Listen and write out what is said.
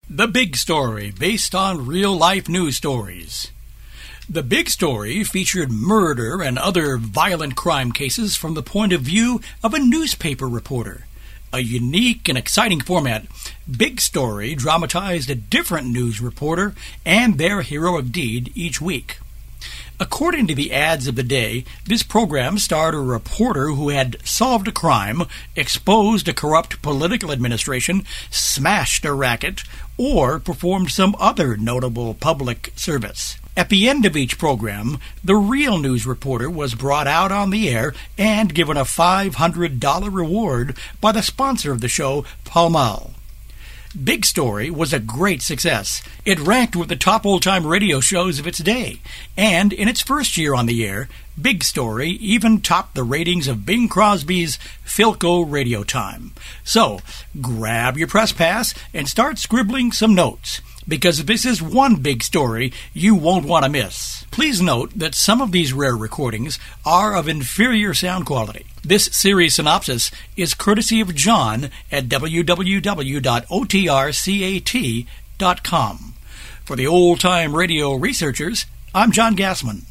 The Big Story, based on real-life news stories. The Big Story featured murder and other violent crime cases from the point of view of a newspaper reporter. A unique and exciting format, Big Story dramatized a different news reporter and their heroic deed each week. According to the ads of the day, this program starred a reporter who had solved a crime, exposed a corrupt political administration, smashed a racket, or performed some other notable public service. At the end of each program, the real news reporter was brought out on the air and given a $500 reward by the sponsor of the show, Pall Mall. Big Story was a great success. It ranked with the top old-time radio shows of its day, and in its first year on the air, Big Story even topped the ratings of Bing Crosby's Philco Radio Time. So, grab your press pass and start scribbling some notes, because this is one big story you won't want to miss. Please note that some of these rare recordings are of inferior sound quality. This series synopsis is courtesy of John at www.otrcat.com. For the old-time radio researchers, I'm John Gassman.